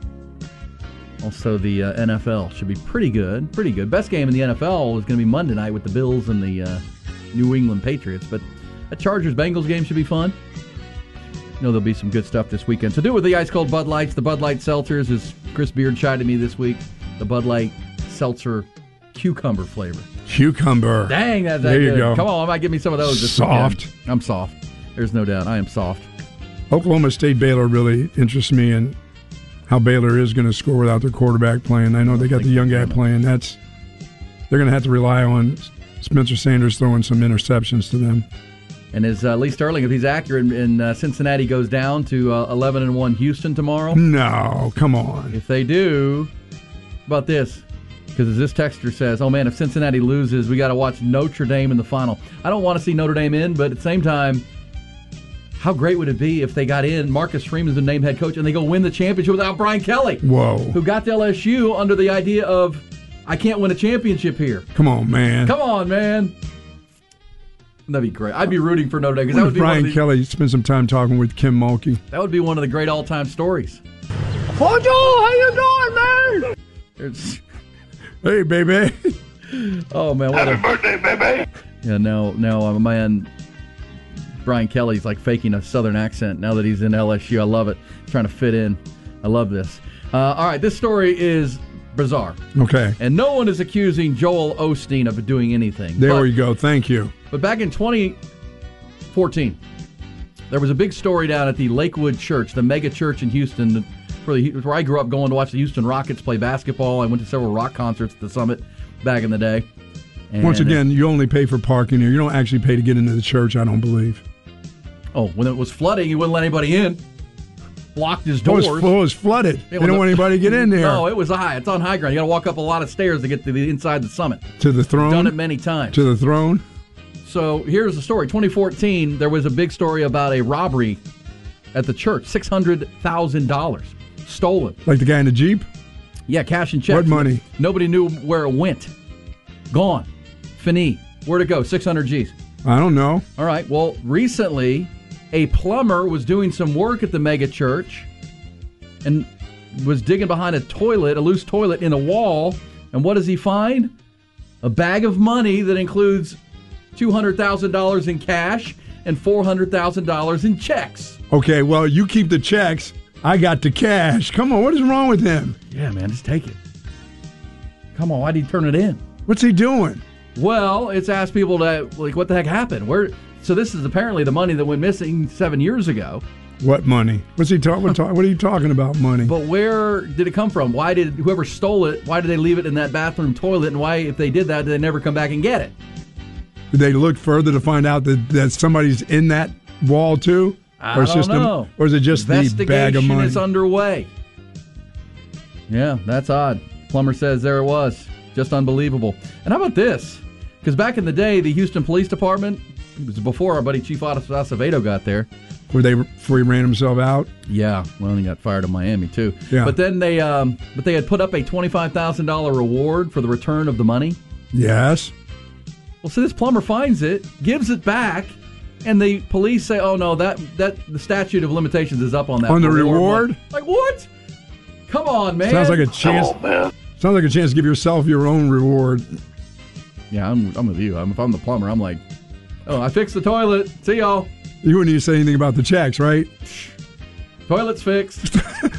Also, the uh, N F L should be pretty good. Pretty good. Best game in the N F L is going to be Monday night with the Bills and the uh, New England Patriots. But a Chargers-Bengals game should be fun. You know there'll be some good stuff this weekend. So do it with the ice-cold Bud Lights. The Bud Light Seltzers, as Chris Beard chided me this week, the Bud Light Seltzer cucumber flavor. Cucumber. Dang, that's that There you good. go. Come on, I might give me some of those this Soft. weekend. I'm soft. There's no doubt. I am soft. Oklahoma State Baylor really interests me in how Baylor is going to score without their quarterback playing. I know they got the young guy playing. That's they're going to have to rely on Spencer Sanders throwing some interceptions to them. And as uh, Lee Sterling, if he's accurate, and uh, Cincinnati goes down to uh, eleven and one Houston tomorrow. No, come on. If they do, how about this? Because as this texter says, oh man, if Cincinnati loses, we got to watch Notre Dame in the final. I don't want to see Notre Dame in, but at the same time, how great would it be if they got in? Marcus Freeman's the named head coach, and they go win the championship without Brian Kelly. Whoa. Who got to L S U under the idea of, I can't win a championship here. Come on, man. Come on, man. That'd be great. I'd be rooting for Notre Dame because that What would if be one Brian of the, Kelly spent some time talking with Kim Mulkey? that would be one of the great all-time stories. Fojo, how you doing, man? There's, Hey, baby. oh man, what a birthday, baby! yeah. Now, now, uh, man, Brian Kelly's like faking a Southern accent now that he's in L S U. I love it. He's trying to fit in. I love this. Uh, all right, this story is bizarre, Okay. and no one is accusing Joel Osteen of doing anything. There but, we go. Thank you. But back in twenty fourteen, there was a big story down at the Lakewood Church, the mega church in Houston, where, the, where I grew up going to watch the Houston Rockets play basketball. I went to several rock concerts at the Summit back in the day. And Once again, you only pay for parking here. You don't actually pay to get into the church, I don't believe. oh, when it was flooding, he wouldn't let anybody in. Blocked his It doors. was, it was flooded. It They was don't a- want anybody to get in there. No, it was high. It's on high ground. You got to walk up a lot of stairs to get to the inside the summit. To the throne? Done it many times. To the throne? So here's the story. twenty fourteen, there was a big story about a robbery at the church. six hundred thousand dollars stolen. Like the guy in the Jeep? Yeah, cash and checks. What money? Nobody knew where it went. Gone. Fini. Where'd it go? six hundred G's. I don't know. All right. Well, recently, a plumber was doing some work at the mega church and was digging behind a toilet, a loose toilet in a wall. And what does he find? A bag of money that includes two hundred thousand dollars in cash and four hundred thousand dollars in checks. Okay, well, you keep the checks. I got the cash. Come on, what is wrong with him? Yeah, man, just take it. Come on, why'd he turn it in? What's he doing? Well, it's asked people to, like, what the heck happened? Where? So this is apparently the money that went missing seven years ago. What money? What's he talking? What, talk, what are you talking about? Money? But where did it come from? Why did whoever stole it? Why did they leave it in that bathroom toilet? And why, if they did that, did they never come back and get it? Did they look further to find out that, that somebody's in that wall too? I or it's don't just know. A, or is it just the bag of Investigation money? is underway. Yeah, that's odd. Plummer says there it was. Just unbelievable. And how about this? Because back in the day, the Houston Police Department, it was before our buddy Chief Acevedo got there. Where they before he ran himself out? Yeah, well, he got fired in Miami too. Yeah. But then they, um, but they had put up a twenty-five thousand dollars reward for the return of the money. Yes. Well, so this plumber finds it, gives it back, and the police say, "Oh no, that that the statute of limitations is up on that." On the reward? Money. Like what? Come on, man. Sounds like a chance. Come on, man. Sounds like a chance to give yourself your own reward. Yeah, I'm, I'm with you. I'm, if I'm the plumber, I'm like, oh, I fixed the toilet. See y'all. You wouldn't even say anything about the checks, right? Toilet's fixed.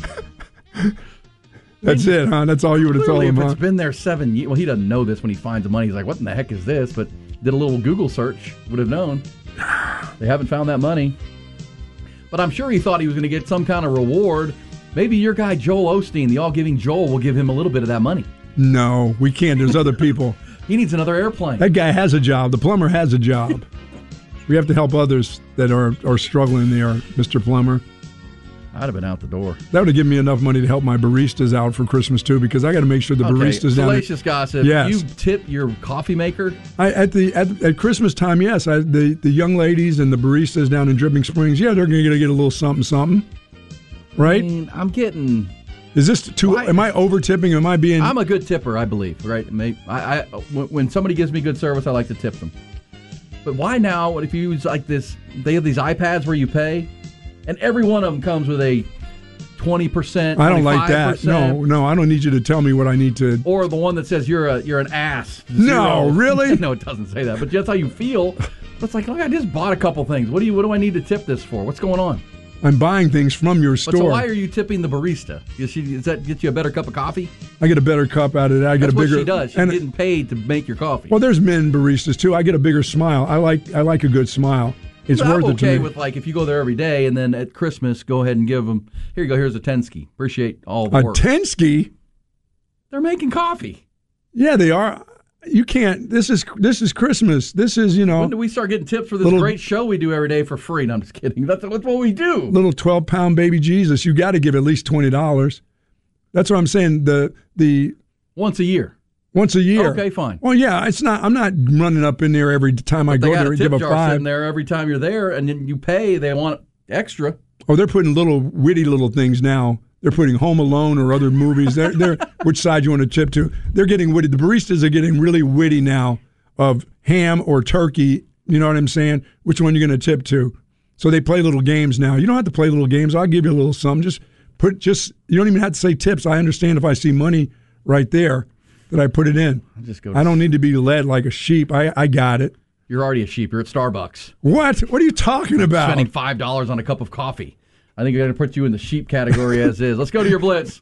That's I mean, it, huh? That's all you would have told him, if huh? It's been there seven years. Well, he doesn't know this when he finds the money. He's like, what in the heck is this? But did a little Google search, would have known. They haven't found that money. But I'm sure he thought he was going to get some kind of reward. Maybe your guy, Joel Osteen, the All Giving Joel, will give him a little bit of that money. No, we can't. There's other people. He needs another airplane. That guy has a job. The plumber has a job. We have to help others that are, are struggling there, Mister Plumber. I'd have been out the door. That would have given me enough money to help my baristas out for Christmas, too, because I got to make sure the okay, baristas down there. Salacious gossip. Yes. You tip your coffee maker? I, at the at, at Christmas time, yes. I, the, the young ladies and the baristas down in Dripping Springs, yeah, they're going to get a little something, something. Right? I mean, I'm getting... Is this too? Why? Am I over tipping? Am I being? I'm a good tipper, I believe. Right? I, I when somebody gives me good service, I like to tip them. But why now? What if you use like this? They have these iPads where you pay, and every one of them comes with a twenty percent. I don't like that. No, no, I don't need you to tell me what I need to. Or the one that says you're a you're an ass. Zero. No, really? No, it doesn't say that. But that's how you feel. But it's like, look, I just bought a couple things. What do you? What do I need to tip this for? What's going on? I'm buying things from your store. But so why are you tipping the barista? Does, she, does that get you a better cup of coffee? I get a better cup out of that. I get That's a bigger. What she does. She's and, getting paid to make your coffee. Well, there's men baristas too. I get a bigger smile. I like I like a good smile. It's well, worth I'm it to okay me. with like if you go there every day and then at Christmas go ahead and give them. Here you go. Here's a Tensky. Appreciate all the a work. A Tensky. They're making coffee. Yeah, they are. You can't. This is this is Christmas. This is, you know. When do we start getting tips for this little, great show we do every day for free? No, I'm just kidding. That's, that's what we do. Little twelve pound baby Jesus. You got to give at least twenty dollars. That's what I'm saying. The the once a year. Once a year. Okay, fine. Well, yeah, it's not. I'm not running up in there every time but I go there and give a jar five. Sitting there every time you're there, and then you pay. They want extra. Oh, they're putting little witty little things now. They're putting Home Alone or other movies. They're, they're which side you want to tip to. They're getting witty. The baristas are getting really witty now of ham or turkey. You know what I'm saying? Which one you're going to tip to? So they play little games now. You don't have to play little games. I'll give you a little something. Just put. Just you don't even have to say tips. I understand if I see money right there that I put it in. I'll just go I don't need to be led like a sheep. I I got it. You're already a sheep. You're at Starbucks. What? What are you talking about? Spending five dollars on a cup of coffee. I think you're going to put you in the sheep category as is. Let's go to your Blitz.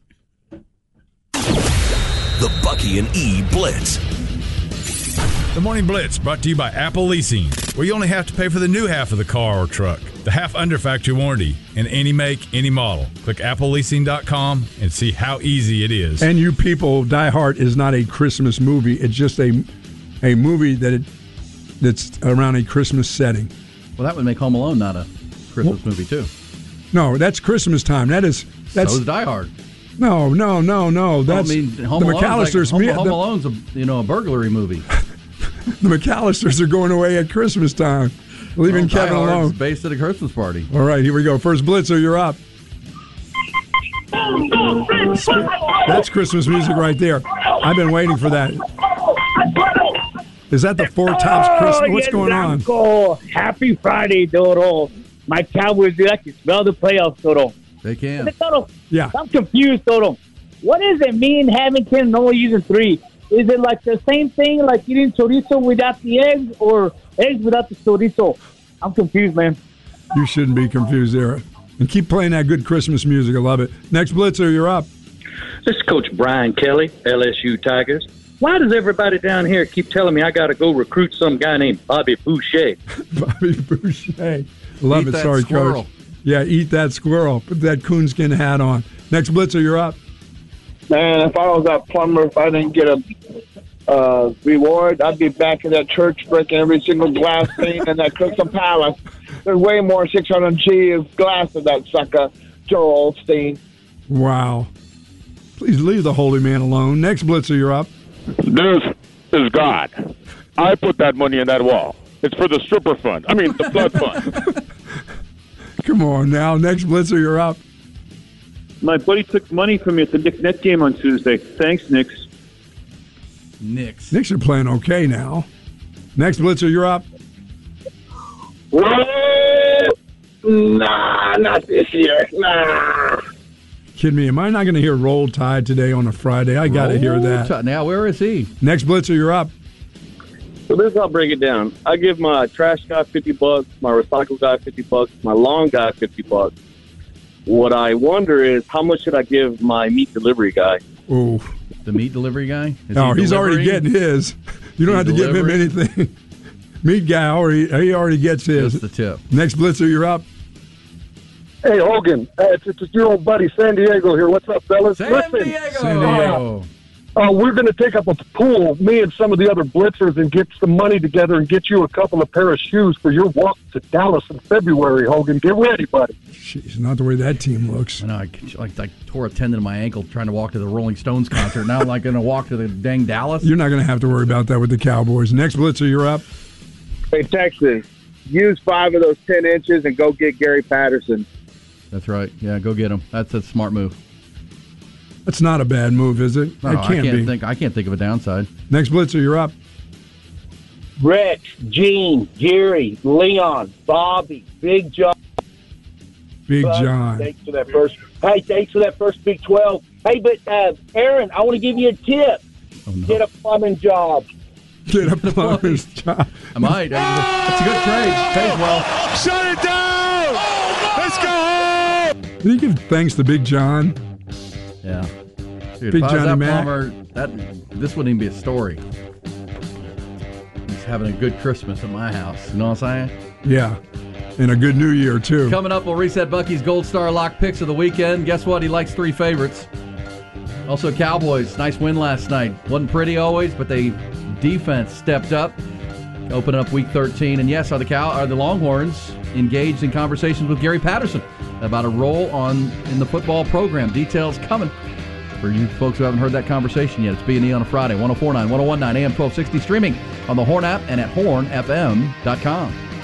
The Bucky and E Blitz. The Morning Blitz brought to you by Apple Leasing, where you only have to pay for the new half of the car or truck, the half under factory warranty, in any make, any model. Click apple leasing dot com and see how easy it is. And you people, Die Hard is not a Christmas movie. It's just a a movie that it, that's around a Christmas setting. Well, that would make Home Alone not a Christmas well, movie, too. No, that's Christmas time. That is that's so is Die Hard. No, no, no, no. That's well, I mean, Home the McAllisters. Like, Home, Home the, Alone's a you know a burglary movie. The McAllisters are going away at Christmas time, leaving well, Kevin Die alone. Hard's based at a Christmas party. All right, here we go. First Blitzer, you're up. That's Christmas music right there. I've been waiting for that. Is that the Four Tops Christmas? What's going on? Go. Happy Friday, Dodo. My Cowboys, I can smell the playoffs, Dodo. They can. Dodo, yeah. I'm confused, Dodo. What does it mean having kids and only using three? Is it like the same thing, like eating chorizo without the eggs, or eggs without the chorizo? I'm confused, man. You shouldn't be confused there. And keep playing that good Christmas music. I love it. Next Blitzer, you're up. This is Coach Brian Kelly, L S U Tigers. Why does everybody down here keep telling me I got to go recruit some guy named Bobby Boucher? Bobby Boucher. Love Eat it. that Sorry, squirrel. Coach. Yeah, eat that squirrel. Put that coonskin hat on. Next blitzer, you're up. Man, if I was that plumber, if I didn't get a uh, reward, I'd be back in that church breaking every single glass pane in that Crystal Palace. There's way more six hundred G of glass in that sucker, Joel Osteen. Wow. Please leave the holy man alone. Next blitzer, you're up. This is God. I put that money in that wall. It's for the stripper fund. I mean, the blood fund. Come on now. Next blitzer, you're up. My buddy took money from me at the Knicks Net game on Tuesday. Thanks, Knicks. Knicks. Knicks are playing okay now. Next blitzer, you're up. Nah, not this year. Nah. Kidding me? Am I not going to hear Roll Tide today on a Friday? I got to hear that. Tide. Now, where is he? Next blitzer, you're up. So this is how I'll break it down. I give my trash guy fifty bucks, my recycle guy fifty bucks, my lawn guy fifty bucks. What I wonder is how much should I give my meat delivery guy? Oh, the meat delivery guy? Is no, he he's already getting his. You don't have to delivering? give him anything. Meat guy already he already gets his. Just the tip. Next blitzer, you're up. Hey, Hogan, uh, it's, it's your old buddy San Diego here. What's up, fellas? San Listen, Diego! San Diego. Uh, we're going to take up a pool, me and some of the other blitzers, and get some money together and get you a couple of pair of shoes for your walk to Dallas in February, Hogan. Get ready, buddy. Jeez, not the way that team looks. I know. I, like, I tore a tendon in my ankle trying to walk to the Rolling Stones concert. Now I'm like going to walk to the dang Dallas. You're not going to have to worry about that with the Cowboys. Next blitzer, you're up. Hey, Texas, use five of those ten inches and go get Gary Patterson. That's right. Yeah, go get him. That's a smart move. That's not a bad move, is it? No, it can't, I can't be. think. I can't think of a downside. Next blitzer, you're up. Rich, Gene, Jerry, Leon, Bobby, Big John. Big Bud, John. Thanks for that first. Hey, thanks for that first Big twelve. Hey, but uh, Aaron, I want to give you a tip. Oh, no. Get a plumbing job. Get a plumber's job. I might. That's a good trade. Pays well. Shut it down! Let's go home! Did he give thanks to Big John? Yeah. Dude, Big if I was Johnny that Mac. plumber, that this wouldn't even be a story. He's having a good Christmas at my house. You know what I'm saying? Yeah. And a good New Year, too. Coming up, we'll reset Bucky's Gold Star Lock picks of the weekend. Guess what? He likes three favorites. Also, Cowboys. Nice win last night. Wasn't pretty always, but they defense stepped up. Opening up week thirteen. And yes, are the Cow are the Longhorns engaged in conversations with Gary Patterson about a role on in the football program. Details coming for you folks who haven't heard that conversation yet. It's B and E on a Friday. one oh four point nine, one oh one point nine A M twelve sixty, streaming on the Horn app and at horn f m dot com.